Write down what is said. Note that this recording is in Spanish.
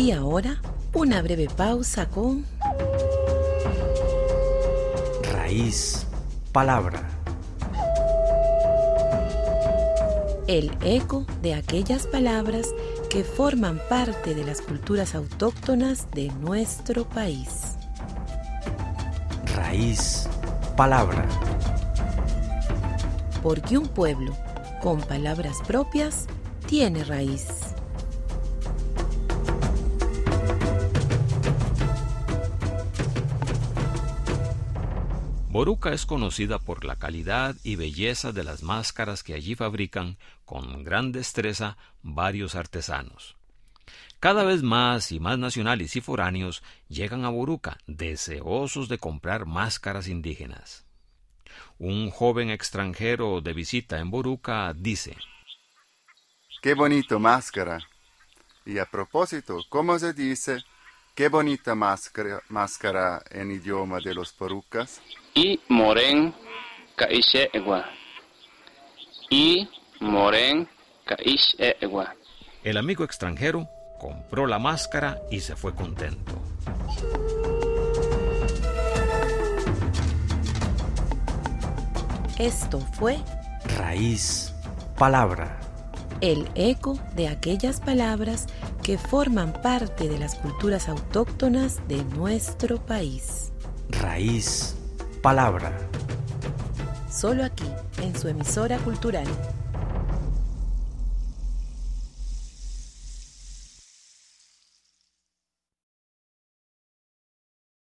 Y ahora, una breve pausa con Raíz, palabra. el eco de aquellas palabras que forman parte de las culturas autóctonas de nuestro país. Raíz, palabra. Porque un pueblo con palabras propias tiene raíz. Boruca es conocida por la calidad y belleza de las máscaras que allí fabrican con gran destreza varios artesanos. Cada vez más y más nacionales y foráneos llegan a Boruca deseosos de comprar máscaras indígenas. Un joven extranjero de visita en Boruca dice: ¡Qué bonito máscara! Y a propósito, ¿cómo se dice qué bonita máscara en idioma de los borucas? I moren kaish egua. I moren kaish egua. El amigo extranjero compró la máscara y se fue contento. Esto fue Raíz, palabra. el eco de aquellas palabras que forman parte de las culturas autóctonas de nuestro país. Raíz, palabra. Solo aquí, en su emisora cultural.